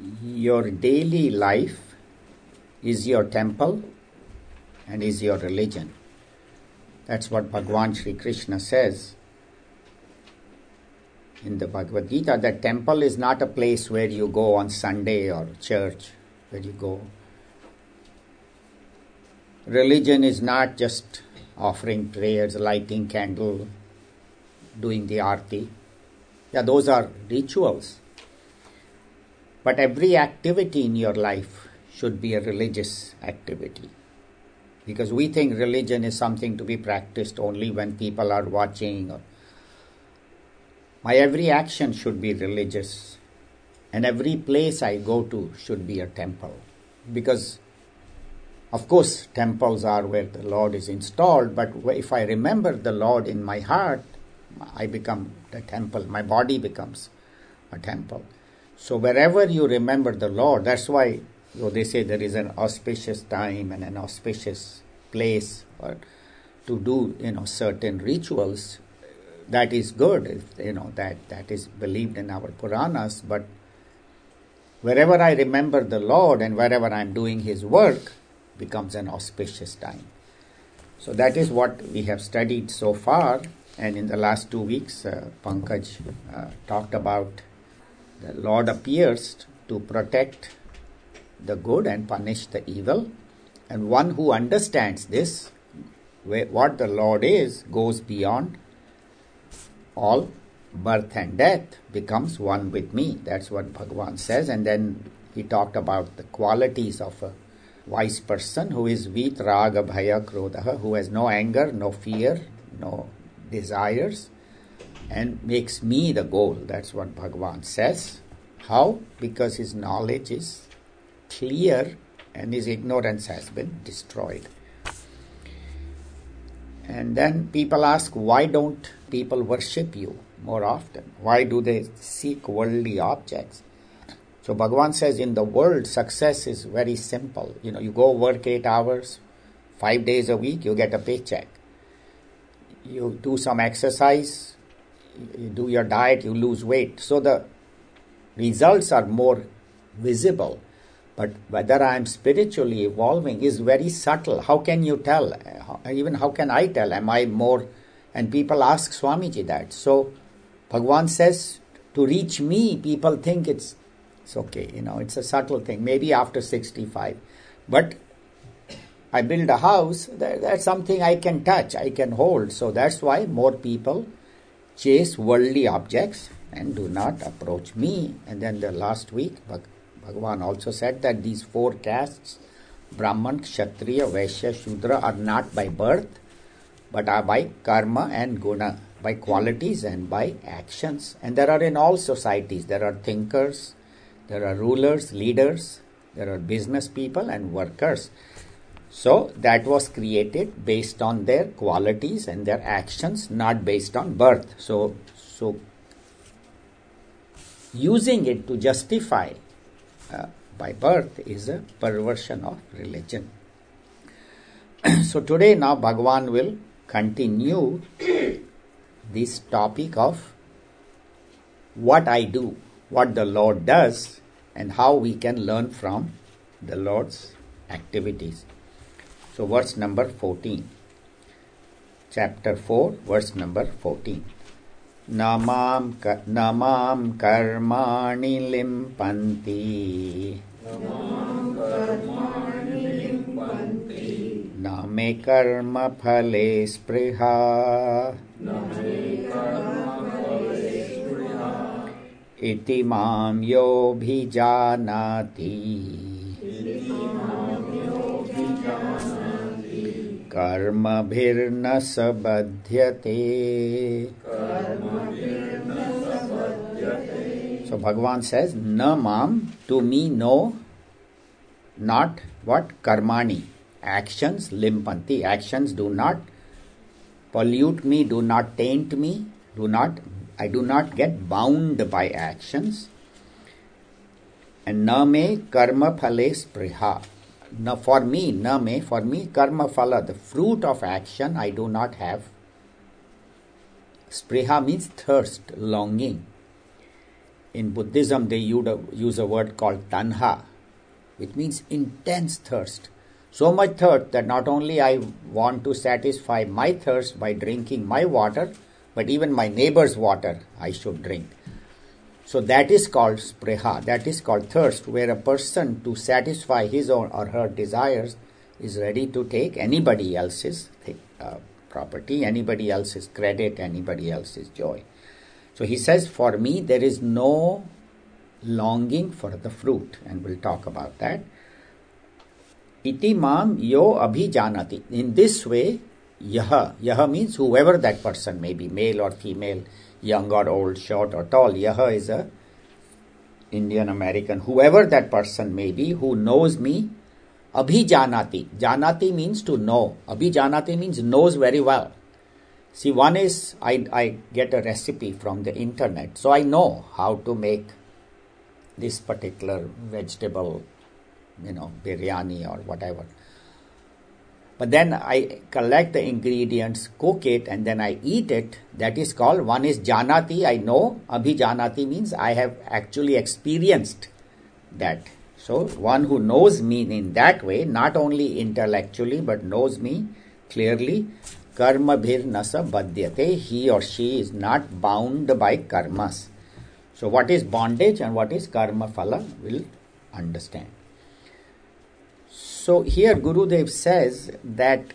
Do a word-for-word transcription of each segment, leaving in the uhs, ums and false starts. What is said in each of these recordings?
your daily life is your temple and is your religion. That's what Bhagavan Sri Krishna says in the Bhagavad Gita, that temple is not a place where you go on Sunday or church, where you go. Religion is not just offering prayers, lighting candle, doing the arti. Yeah, those are rituals. But every activity in your life should be a religious activity. Because we think religion is something to be practiced only when people are watching. Or my every action should be religious. And every place I go to should be a temple. Because, of course, temples are where the Lord is installed. But if I remember the Lord in my heart, I become the temple. My body becomes a temple. So wherever you remember the Lord, that's why so they say there is an auspicious time and an auspicious place or to do, you know, certain rituals. That is good, if, you know, that, that is believed in our Puranas. But wherever I remember the Lord and wherever I am doing His work becomes an auspicious time. So that is what we have studied so far. And in the last two weeks, uh, Pankaj uh, talked about the Lord appears to protect the good and punish the evil. And one who understands this, where, what the Lord is, goes beyond all birth and death, becomes one with me. That's what Bhagavan says. And then he talked about the qualities of a wise person who is vit raga bhaya krodha, who has no anger, no fear, no desires, and makes me the goal. That's what Bhagavan says. How? Because his knowledge is clear and his ignorance has been destroyed. And then people ask, why don't people worship you more often? Why do they seek worldly objects? So Bhagavan says, in the world, success is very simple. You know, you go work eight hours, five days a week, you get a paycheck. You do some exercise, you do your diet, you lose weight. So the results are more visible. But whether I am spiritually evolving is very subtle. How can you tell? Even how can I tell? Am I more? And people ask Swamiji that. So Bhagavan says, to reach me, people think it's, it's okay. You know, it's a subtle thing. Maybe after sixty-five. But I build a house, that, that's something I can touch, I can hold. So that's why more people chase worldly objects and do not approach me. And then the last week, Bhagavan also said that these four castes, Brahman, Kshatriya, Vaishya, Shudra, are not by birth, but are by karma and guna, by qualities and by actions. And there are in all societies, there are thinkers, there are rulers, leaders, there are business people and workers. So that was created based on their qualities and their actions, not based on birth. So, so using it to justify uh, by birth is a perversion of religion. So today now Bhagavan will continue this topic of what I do, what the Lord does, and how we can learn from the Lord's activities. So verse number fourteen. Chapter four, verse number fourteen. Namam ka, namam karmani limpanti. Namam karmani limpanti. Name karma phale spriha. Name karma phale spriha. Iti mam yo bhijanati. Karma bhirna sabadhyate. So Bhagavan says, na mam, to me no, not what? Karmani, actions, limpanti, actions do not pollute me, do not taint me, do not, I do not get bound by actions. And na me karma phale spriha. No, for me, na me, for me, karma phala, the fruit of action, I do not have. Spriha means thirst, longing. in Buddhism they use a word called tanha, which means intense thirst. So much thirst that not only I want to satisfy my thirst by drinking my water, but even my neighbor's water I should drink. So that is called spreha, that is called thirst, where a person, to satisfy his own or her desires, is ready to take anybody else's uh, property, anybody else's credit, anybody else's joy. So he says, for me there is no longing for the fruit, and we'll talk about that. Iti mam yo abhijanati. In this way, yaha, yaha means whoever that person may be, male or female, young or old, short or tall. Yaha is a Indian American. Whoever that person may be who knows me, abhijanati. Janati means to know. Abhijanati means knows very well. See, one is I, I get a recipe from the internet, so I know how to make this particular vegetable, you know, biryani or whatever. But then I collect the ingredients, cook it, and then I eat it. That is called, one is janati, I know. Abhijanati means I have actually experienced that. So one who knows me in that way, not only intellectually, but knows me clearly, karma bhir nasa badhyate, he or she is not bound by karmas. So what is bondage and what is karma phala, we'll understand. So here Gurudev says that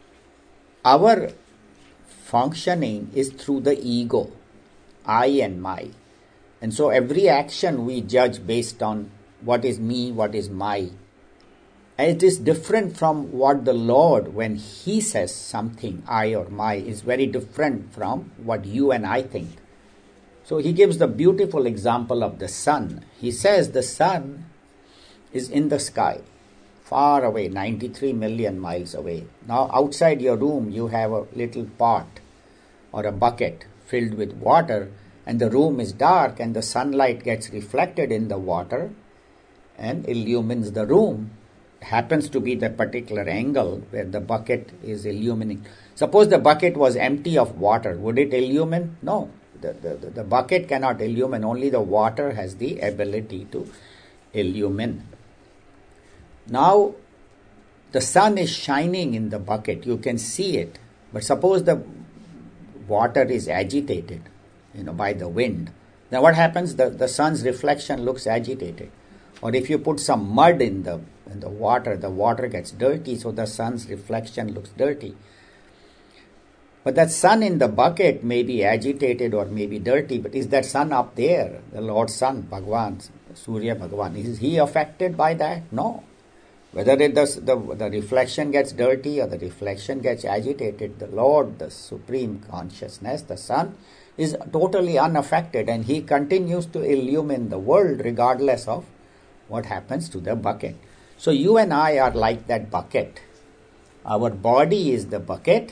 our functioning is through the ego, I and my. And so every action we judge based on what is me, what is my. And it is different from what the Lord, when He says something, I or my, is very different from what you and I think. So He gives the beautiful example of the sun. He says the sun is in the sky, far away, ninety-three million miles away. Now outside your room you have a little pot or a bucket filled with water, and the room is dark and the sunlight gets reflected in the water and illumines the room. It happens to be the particular angle where the bucket is illumining. Suppose the bucket was empty of water, would it illumine? No. The, the, the bucket cannot illumine, only the water has the ability to illumine. Now, the sun is shining in the bucket, you can see it, but suppose the water is agitated, you know, by the wind. Then what happens? The, the sun's reflection looks agitated. Or if you put some mud in the, in the water, the water gets dirty, so the sun's reflection looks dirty. But that sun in the bucket may be agitated or may be dirty, but is that sun up there, the Lord's sun, Bhagwan, Surya Bhagwan, is he affected by that? No. Whether it does, the, the reflection gets dirty or the reflection gets agitated, the Lord, the Supreme Consciousness, the Sun, is totally unaffected, and He continues to illumine the world regardless of what happens to the bucket. So you and I are like that bucket. Our body is the bucket,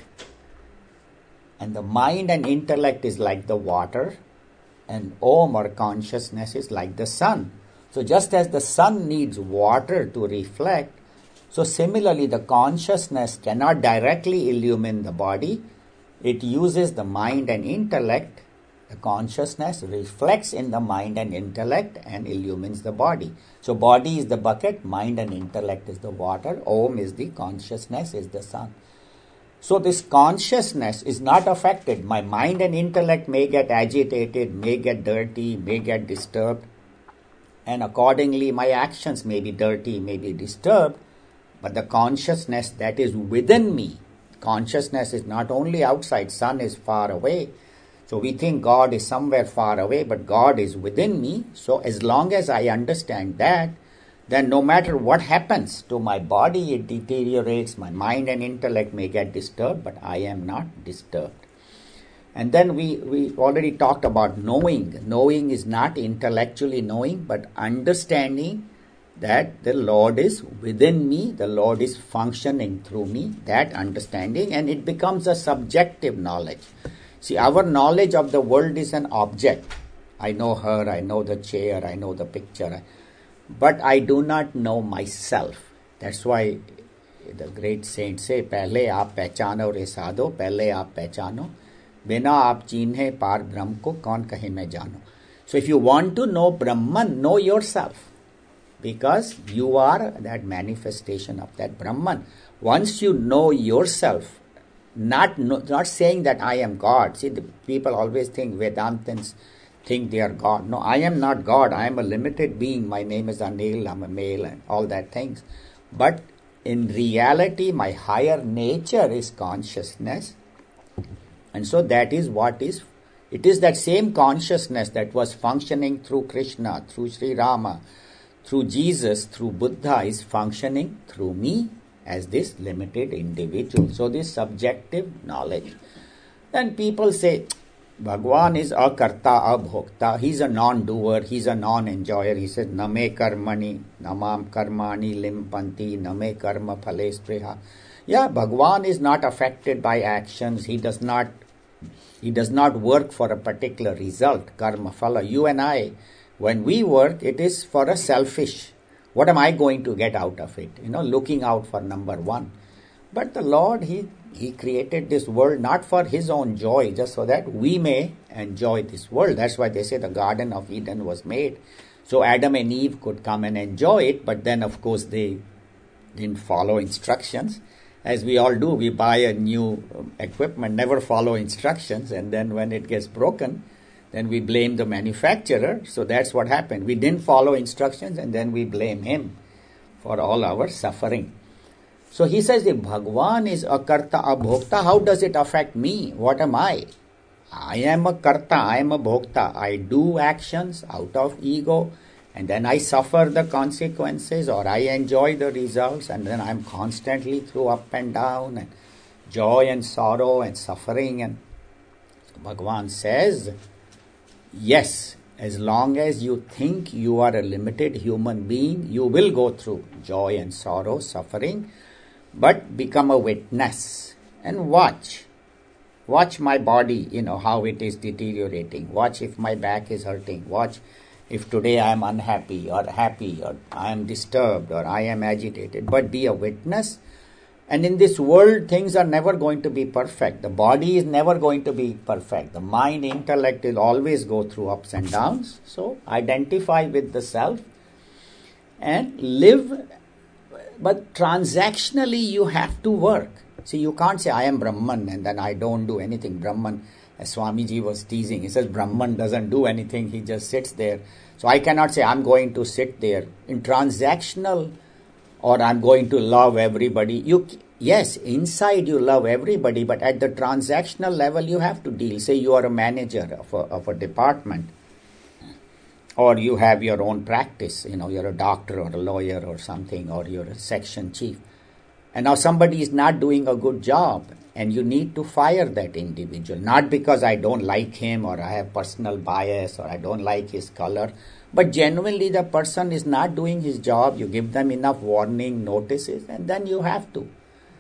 and the mind and intellect is like the water, and Om or consciousness is like the sun. So just as the sun needs water to reflect, so similarly the consciousness cannot directly illumine the body. It uses the mind and intellect. The consciousness reflects in the mind and intellect and illumines the body. So body is the bucket, mind and intellect is the water, Om is the consciousness, is the sun. So this consciousness is not affected. My mind and intellect may get agitated, may get dirty, may get disturbed, and accordingly my actions may be dirty, may be disturbed, but the consciousness that is within me, consciousness is not only outside, sun is far away. So we think God is somewhere far away, but God is within me. So as long as I understand that, then no matter what happens to my body, it deteriorates, my mind and intellect may get disturbed, but I am not disturbed. And then we, we already talked about knowing. Knowing is not intellectually knowing, but understanding that the Lord is within me, the Lord is functioning through me, that understanding, and it becomes a subjective knowledge. See, our knowledge of the world is an object. I know her, I know the chair, I know the picture, but I do not know myself. That's why the great saints say, "Pehle aap pehchano re sadho, pehle aap pehchano, बिना आप चीन्हे पार ब्रह्म को कौन कहे मैं जानो." So if you want to know Brahman, know yourself, because you are that manifestation of that Brahman. Once you know yourself, not not saying that I am God. See, the people always think, Vedantins think they are God. No, I am not God. I am a limited being. My name is Anil, I'm a male, and all that things. But in reality, my higher nature is consciousness. And so that is what is, it is that same consciousness that was functioning through Krishna, through Sri Rama, through Jesus, through Buddha, is functioning through me as this limited individual. So this subjective knowledge. Then people say, Bhagwan is akarta abhokta. He's a non-doer. He's a non-enjoyer. He says, Name karmani, namam karmani limpanti, name karma phale spriha. Yeah, Bhagwan is not affected by actions. He does not, he does not work for a particular result, karma phala. You and I, when we work, it is for a selfish. What am I going to get out of it? You know, looking out for number one. But the Lord, He He created this world not for His own joy, just so that we may enjoy this world. That's why they say the Garden of Eden was made. So Adam and Eve could come and enjoy it, but then of course they didn't follow instructions. As we all do, we buy a new um, equipment, never follow instructions, and then when it gets broken, then we blame the manufacturer. So that's what happened. We didn't follow instructions, and then we blame him for all our suffering. So he says, if Bhagwan is a karta abhokta, how does it affect me? What am I? I am a karta, I am a bhokta. I do actions out of ego, and then I suffer the consequences, or I enjoy the results, and then I'm constantly through up and down, and joy and sorrow and suffering. And Bhagwan says, yes, as long as you think you are a limited human being, you will go through joy and sorrow, suffering, but become a witness and watch. Watch my body, you know, how it is deteriorating. Watch if my back is hurting. Watch if today I am unhappy or happy, or I am disturbed, or I am agitated. But be a witness. And in this world, things are never going to be perfect. The body is never going to be perfect. The mind, intellect will always go through ups and downs. So identify with the self and live. But transactionally, you have to work. See, you can't say, I am Brahman and then I don't do anything. Brahman, as Swamiji was teasing, he says, Brahman doesn't do anything. He just sits there. So I cannot say, I'm going to sit there. In transactional, or I'm going to love everybody. You, yes, inside you love everybody, but at the transactional level, you have to deal. Say you are a manager of a, of a department, or you have your own practice. You know, you're a doctor or a lawyer or something, or you're a section chief. And now somebody is not doing a good job, and you need to fire that individual. Not because I don't like him, or I have personal bias, or I don't like his color, but genuinely the person is not doing his job. You give them enough warning notices, and then you have to.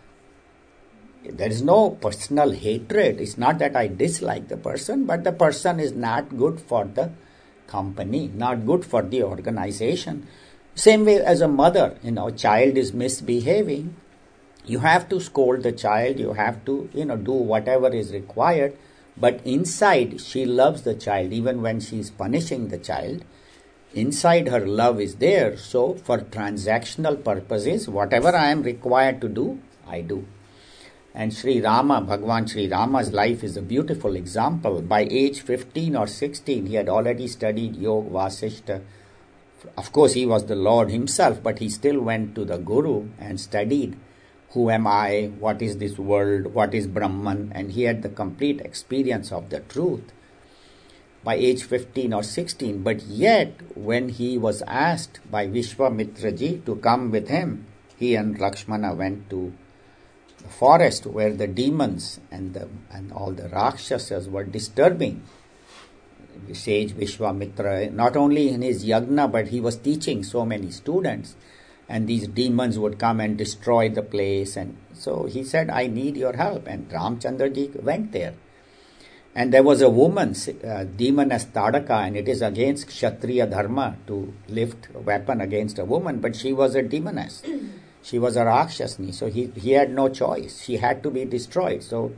There is no personal hatred. It's not that I dislike the person, but the person is not good for the company, not good for the organization. Same way as a mother, you know, child is misbehaving. You have to scold the child. You have to, you know, do whatever is required. But inside, she loves the child, even when she is punishing the child. Inside, her love is there. So, for transactional purposes, whatever I am required to do, I do. And Sri Rama, Bhagwan Sri Rama's life is a beautiful example. By age fifteen or sixteen, he had already studied Yoga Vasishta. Of course, he was the Lord himself, but he still went to the Guru and studied. Who am I? What is this world? What is Brahman? And he had the complete experience of the truth by age fifteen or sixteen. But yet, when he was asked by Vishwamitra ji to come with him, he and Lakshmana went to the forest where the demons and the and all the Rakshasas were disturbing the sage Vishwamitra. Not only in his yagna, but he was teaching so many students. And these demons would come and destroy the place. And so he said, I need your help. And Ramchandra ji went there. And there was a woman, uh, demon as Tadaka, and it is against Kshatriya Dharma to lift a weapon against a woman. But she was a demoness. She was a Rakshasni. So he, he had no choice. She had to be destroyed. So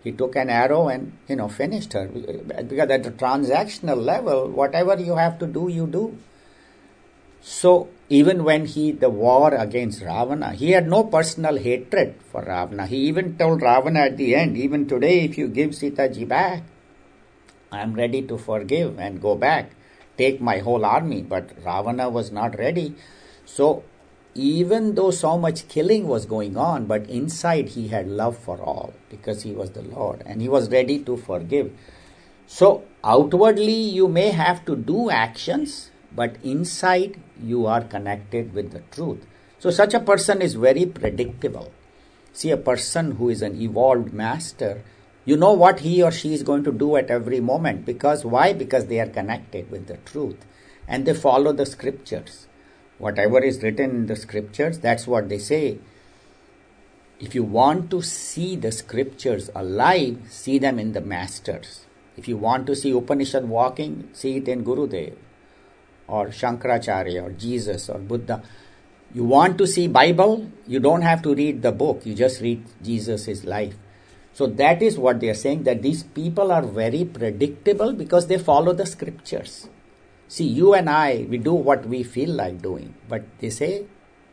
He took an arrow and, you know, finished her. Because at the transactional level, whatever you have to do, you do. So even when he, the war against Ravana, he had no personal hatred for Ravana. He even told Ravana at the end, even today, if you give Sita ji back, I am ready to forgive and go back, take my whole army. But Ravana was not ready. So even though so much killing was going on, but inside he had love for all because he was the Lord and he was ready to forgive. So outwardly you may have to do actions, but inside you are connected with the truth. So such a person is very predictable. See, a person who is an evolved master, you know what he or she is going to do at every moment. Because why? Because they are connected with the truth and they follow the scriptures. Whatever is written in the scriptures, that's what they say. If you want to see the scriptures alive, see them in the masters. If you want to see Upanishad walking, see it in Gurudev or Shankaracharya or Jesus or Buddha. You want to see Bible, you don't have to read the book, you just read Jesus' life. So that is what they are saying, that these people are very predictable because they follow the scriptures. See, you and I, we do what we feel like doing. But they say,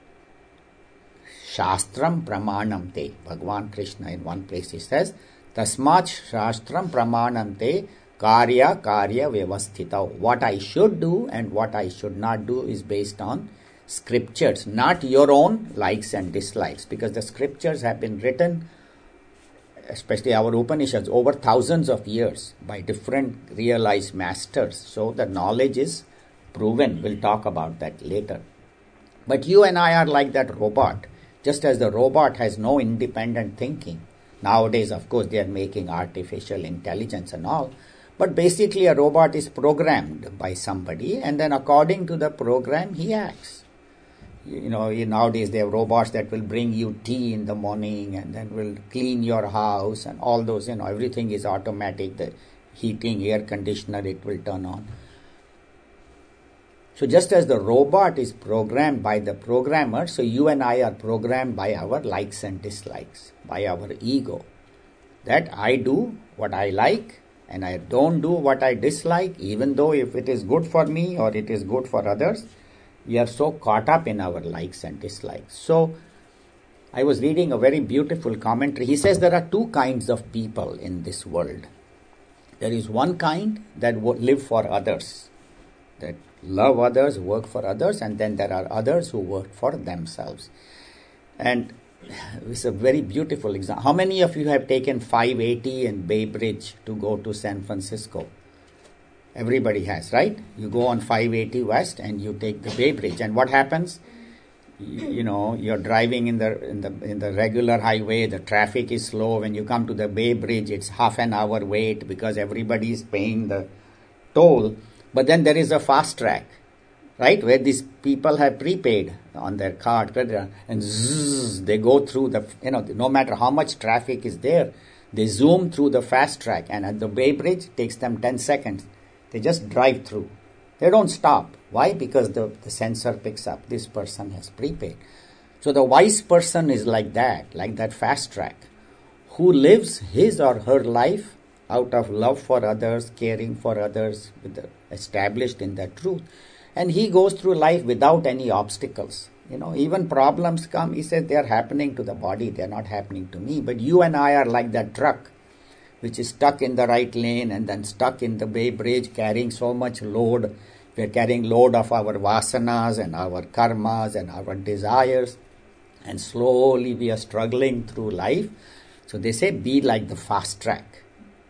Shastram Pramanam Te. Bhagavan Krishna in one place he says, Tasmat Shastram Pramanam Te Karya Karya Vyavasthita. What I should do and what I should not do is based on scriptures, not your own likes and dislikes. Because the scriptures have been written, especially our Upanishads, over thousands of years by different realized masters. So the knowledge is proven. We'll talk about that later. But you and I are like that robot. Just as the robot has no independent thinking. Nowadays, of course, they are making artificial intelligence and all. But basically, a robot is programmed by somebody, and then according to the program, he acts. You know, nowadays they have robots that will bring you tea in the morning and then will clean your house and all those, you know, everything is automatic. The heating, air conditioner, it will turn on. So just as the robot is programmed by the programmer, so you and I are programmed by our likes and dislikes, by our ego. That I do what I like and I don't do what I dislike, even though if it is good for me or it is good for others. We are so caught up in our likes and dislikes. So, I was reading a very beautiful commentary. He says there are two kinds of people in this world. There is one kind that live for others, that love others, work for others, and then there are others who work for themselves. And it's a very beautiful example. How many of you have taken five eighty and Bay Bridge to go to San Francisco? Everybody has, right? You go on five eighty West and you take the Bay Bridge. And what happens? You, you know, you're driving in the in the in the regular highway. The traffic is slow. When you come to the Bay Bridge, it's half an hour wait because everybody is paying the toll. But then there is a fast track, right? Where these people have prepaid on their card, and zzz, they go through the, you know, no matter how much traffic is there, they zoom through the fast track. And at the Bay Bridge, it takes them ten seconds. They just drive through. They don't stop. Why? Because the, the sensor picks up. This person has prepaid. So the wise person is like that, like that fast track, who lives his or her life out of love for others, caring for others, with the, established in that truth. And he goes through life without any obstacles. You know, even problems come, he says they are happening to the body, they are not happening to me. But you and I are like that truck, which is stuck in the right lane and then stuck in the Bay Bridge, carrying so much load. We are carrying load of our vasanas and our karmas and our desires. And slowly we are struggling through life. So they say, be like the fast track.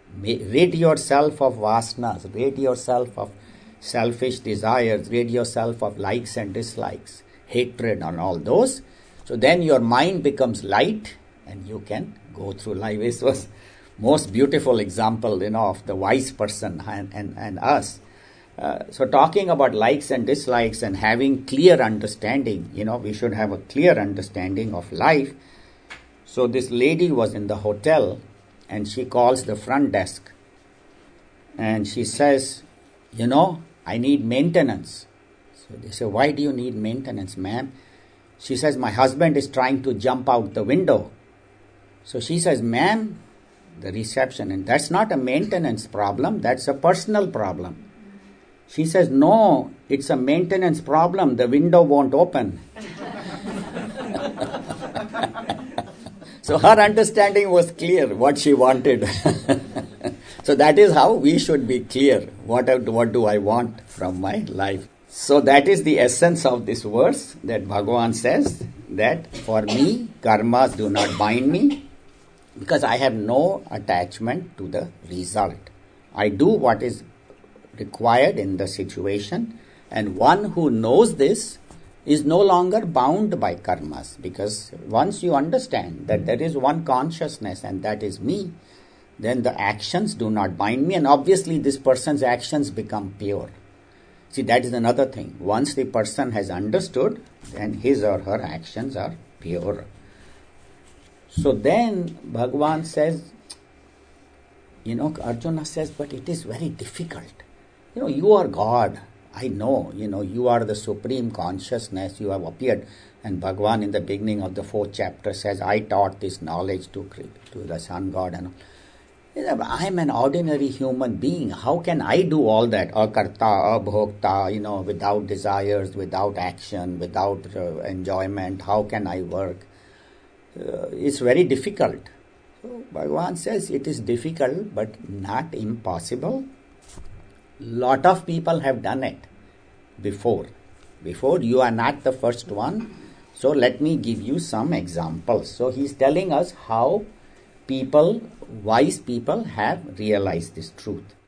Rid yourself of vasanas, rid yourself of selfish desires, rid yourself of likes and dislikes, hatred and all those. So then your mind becomes light and you can go through life. This was most beautiful example, you know, of the wise person and, and, and us. Uh, so talking about likes and dislikes and having clear understanding, you know, we should have a clear understanding of life. So this lady was in the hotel and she calls the front desk and she says, you know, I need maintenance. So they say, why do you need maintenance, ma'am? She says, my husband is trying to jump out the window. So she says, ma'am, the reception. And that's not a maintenance problem, that's a personal problem. She says, no, it's a maintenance problem, the window won't open. So her understanding was clear, what she wanted. So that is how we should be clear. What, what do I want from my life? So that is the essence of this verse, that Bhagavan says that for me, karmas do not bind me because I have no attachment to the result. I do what is required in the situation, and one who knows this is no longer bound by karmas, because once you understand that there is one consciousness and that is me, then the actions do not bind me, and obviously this person's actions become pure. See, that is another thing. Once the person has understood, then his or her actions are pure. So then Bhagavan says, you know, Arjuna says, but it is very difficult. You know, you are God. I know, you know, you are the supreme consciousness, you have appeared. And Bhagavan in the beginning of the fourth chapter says, I taught this knowledge to, to the sun god. And I am an ordinary human being. How can I do all that? Akarta, abhokta, you know, without desires, without action, without uh, enjoyment. How can I work? Uh, it's very difficult. So Bhagavan says it is difficult but not impossible. Lot of people have done it before. Before, you are not the first one. So let me give you some examples. So he is telling us how people, wise people have realized this truth.